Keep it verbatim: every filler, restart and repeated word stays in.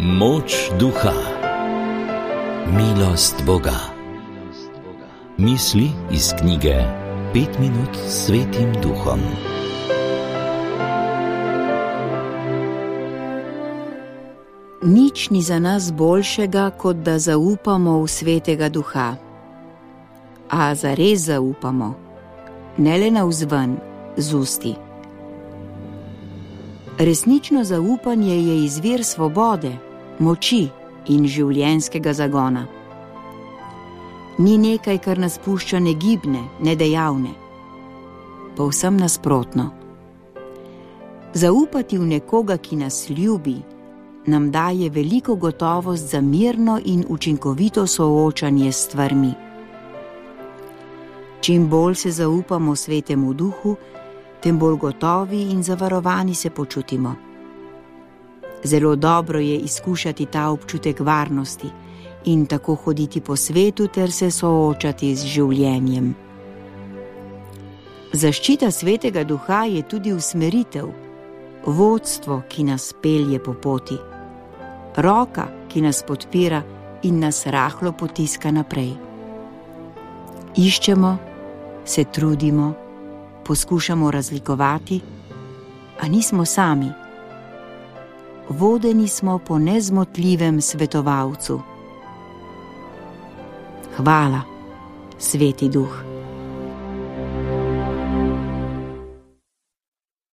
Moč duha, milost Boga. Misli iz knjige Pet minut s Svetim Duhom. Nič ni za nas boljšega, kot da zaupamo v Svetega Duha. A zares zaupamo, ne le navzven, z usti. Resnično zaupanje je izvir svobode, moči in življenjskega zagona. Ni nekaj, kar nas pušča negibne, nedejavne. Povsem nasprotno. Zaupati v nekoga, ki nas ljubi, nam daje veliko gotovost za mirno in učinkovito soočanje s stvarmi. Čim bolj se zaupamo Svetemu Duhu, tem bolj gotovi in zavarovani se počutimo. Zelo dobro je izkušati ta občutek varnosti in tako hoditi po svetu ter se soočati z življenjem. Zaščita Svetega Duha je tudi usmeritev, vodstvo, ki nas pelje po poti, roka, ki nas podpira in nas rahlo potiska naprej. Iščemo, se trudimo, poskušamo razlikovati, a nismo sami. Vodeni smo po nezmotljivem svetovalcu. Hvala, Sveti Duh.